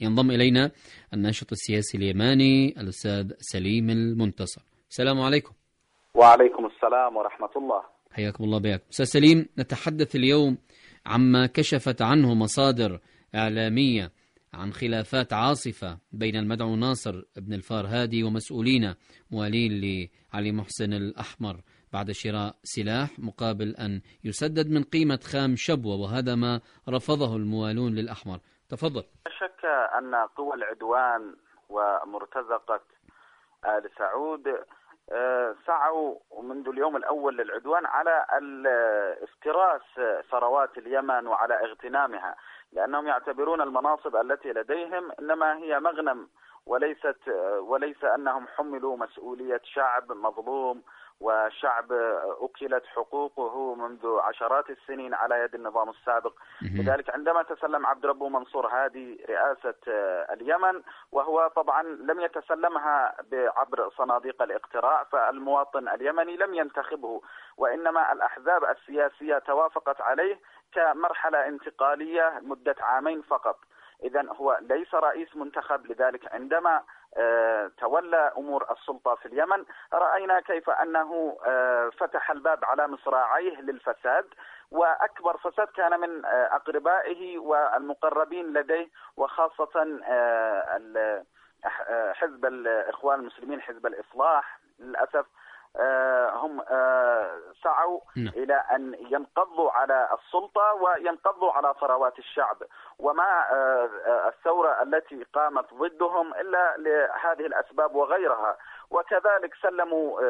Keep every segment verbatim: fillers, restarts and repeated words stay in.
ينضم إلينا الناشط السياسي اليماني الأستاذ سليم المنتصر. السلام عليكم. وعليكم السلام ورحمة الله. حياكم الله بك. أستاذ سليم، نتحدث اليوم عما كشفت عنه مصادر إعلامية عن خلافات عاصفة بين المدعو ناصر بن الفارهادي ومسؤولين موالين لعلي محسن الأحمر بعد شراء سلاح مقابل أن يسدد من قيمة خام شبوة، وهذا ما رفضه الموالون للأحمر. تفضل. لا شك أن قوى العدوان ومرتزقة آل سعود سعوا منذ اليوم الأول للعدوان على افتراس ثروات اليمن وعلى اغتنامها، لأنهم يعتبرون المناصب التي لديهم إنما هي مغنم، وليست وليس أنهم حملوا مسؤولية شعب مظلوم وشعب أكلت حقوقه منذ عشرات السنين على يد النظام السابق. لذلك عندما تسلم عبد ربه منصور هادي رئاسة اليمن، وهو طبعا لم يتسلمها عبر صناديق الاقتراع، فالمواطن اليمني لم ينتخبه، وإنما الأحزاب السياسية توافقت عليه كمرحلة انتقالية مدة عامين فقط. إذن هو ليس رئيس منتخب. لذلك عندما آه تولى أمور السلطة في اليمن رأينا كيف أنه آه فتح الباب على مصراعيه للفساد، وأكبر فساد كان من آه أقربائه والمقربين لديه، وخاصة آه حزب الإخوان المسلمين، حزب الإصلاح. للأسف هم سعوا إلى أن ينقضوا على السلطة وينقضوا على ثروات الشعب، وما الثورة التي قامت ضدهم إلا لهذه الأسباب وغيرها. وكذلك سلموا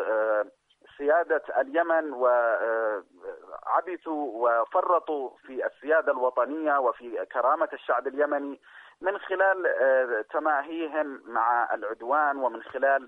سيادة اليمن وعبثوا وفرطوا في السيادة الوطنية وفي كرامة الشعب اليمني من خلال تماهيهم مع العدوان، ومن خلال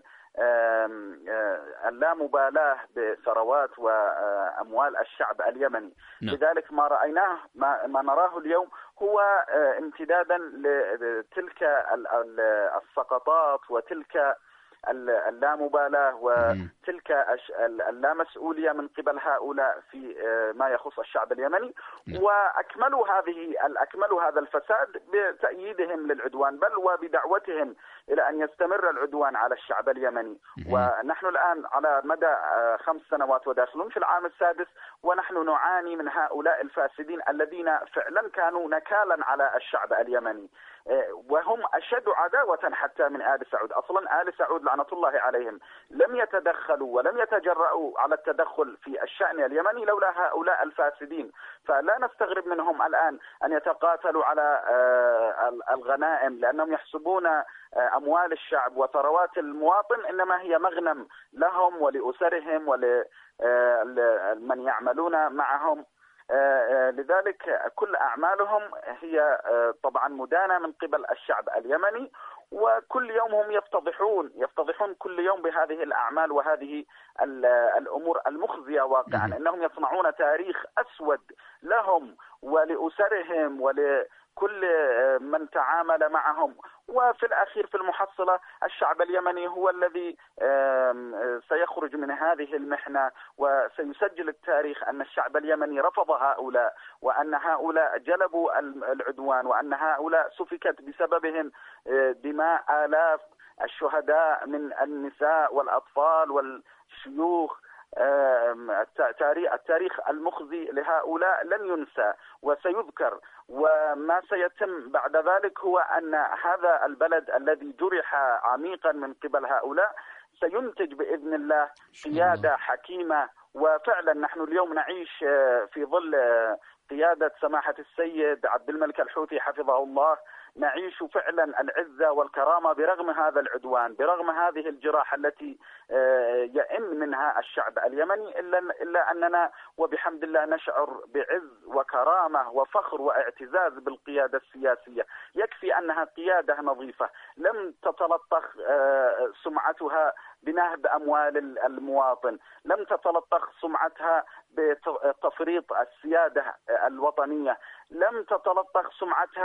اللامبالاة بثروات وأموال الشعب اليمني. نعم. لذلك ما رأيناه ما, ما نراه اليوم هو امتدادا لتلك السقطات وتلك اللامبالاة وتلك اللامسؤولية من قبل هؤلاء في ما يخص الشعب اليمني. وأكملوا هذه أكملوا هذا الفساد بتأييدهم للعدوان، بل وبدعوتهم إلى أن يستمر العدوان على الشعب اليمني. ونحن الآن على مدى خمس سنوات وداخلون في العام السادس، ونحن نعاني من هؤلاء الفاسدين الذين فعلا كانوا نكالا على الشعب اليمني، وهم أشد عداوة حتى من آل سعود. أصلا آل سعود لعنة الله عليهم لم يتدخلوا ولم يتجرؤوا على التدخل في الشأن اليمني لولا هؤلاء الفاسدين. فلا نستغرب منهم الآن أن يتقاتلوا على الغنائم، لأنهم يحسبون أموال الشعب وثروات المواطن إنما هي مغنم لهم ولأسرهم ولمن يعملون معهم. لذلك كل أعمالهم هي طبعا مدانة من قبل الشعب اليمني، وكل يوم هم يفتضحون يفتضحون كل يوم بهذه الأعمال وهذه الأمور المخزية واقعا. إنهم يصنعون تاريخ أسود لهم ولأسرهم ولكل من تعامل معهم، وفي الأخير في المحصلة الشعب اليمني هو الذي سيخرج من هذه المحنة، وسيسجل التاريخ أن الشعب اليمني رفض هؤلاء، وأن هؤلاء جلبوا العدوان، وأن هؤلاء سفكت بسببهم دماء آلاف الشهداء من النساء والأطفال والشيوخ. التاريخ المخزي لهؤلاء لن ينسى وسيذكر، وما سيتم بعد ذلك هو أن هذا البلد الذي جرح عميقا من قبل هؤلاء سينتج بإذن الله قيادة حكيمة. وفعلا نحن اليوم نعيش في ظل قيادة سماحة السيد عبد الملك الحوثي حفظه الله، نعيش فعلا العزة والكرامة برغم هذا العدوان، برغم هذه الجراح التي يئن منها الشعب اليمني، إلا, إلا أننا وبحمد الله نشعر بعز وكرامة وفخر واعتزاز بالقيادة السياسية. يكفي أنها قيادة نظيفة لم تتلطخ سمعتها بنهب أموال المواطن، لم تتلطخ سمعتها بتفريط السيادة الوطنية، لم تتلطخ سمعتها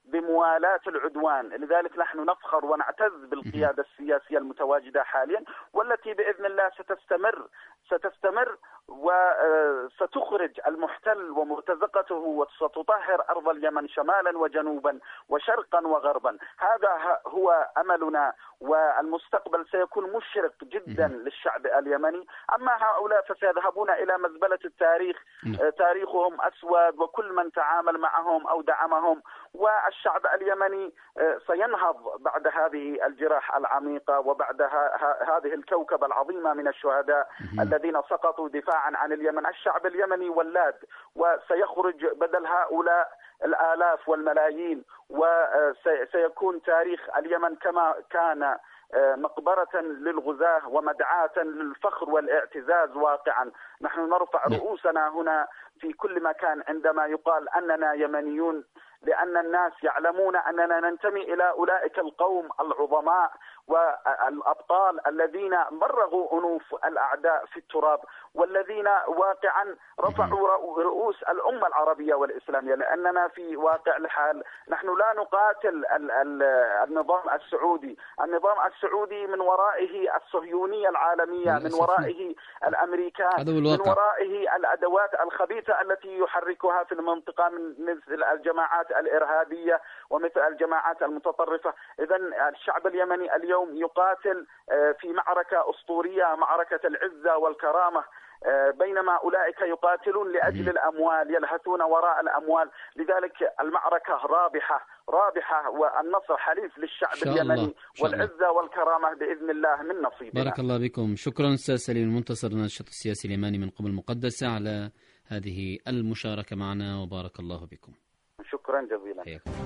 بموالاة العدوان. لذلك نحن نفخر ونعتز بالقيادة السياسية المتواجدة حاليا، والتي بإذن الله ستستمر ستستمر وستخرج المحتل ومرتزقته وستطهر أرض اليمن شمالا وجنوبا وشرقا وغربا. هذا هو أملنا، والمستقبل سيكون مشرق جدا للشعب اليمني. أما هؤلاء فسيذهبون إلى مزبلة التاريخ، تاريخهم أسود، وكل من تعامل معهم أو دعمهم، والشعب اليمني سينهض بعد هذه الجراح العميقة وبعد هذه الكوكبة العظيمة من الشهداء الذين سقطوا دفاعا عن اليمن. الشعب اليمني ولاد، وسيخرج بدل هؤلاء الآلاف والملايين، وسيكون تاريخ اليمن كما كان مقبرة للغزاة ومدعاة للفخر والاعتزاز واقعا. نحن نرفع رؤوسنا هنا في كل مكان عندما يقال أننا يمنيون، لأن الناس يعلمون أننا ننتمي إلى أولئك القوم العظماء والأبطال الذين مرغوا أنوف الأعداء في التراب، والذين واقعا رفعوا رؤوس الأمة العربية والإسلامية. لأننا في واقع الحال نحن لا نقاتل النظام السعودي. النظام السعودي من ورائه الصهيونية العالمية، من ورائه الأمريكان، من ورائه الأدوات الخبيثة التي يحركها في المنطقة من مثل الجماعات الإرهابية ومثل الجماعات المتطرفة. إذن الشعب اليمني اليوم يقاتل في معركة أسطورية، معركة العزة والكرامة، بينما أولئك يقاتلون لأجل الأموال، يلهثون وراء الأموال. لذلك المعركة رابحة رابحة، والنصر حليف للشعب اليمني، والعزة والكرامة بإذن الله من نصيبنا. بارك الله بكم. شكرا أستاذ سليم المنتصر، الناشط السياسي اليماني من قم المقدسة، على هذه المشاركة معنا، وبارك الله بكم. شكرا جزيلا.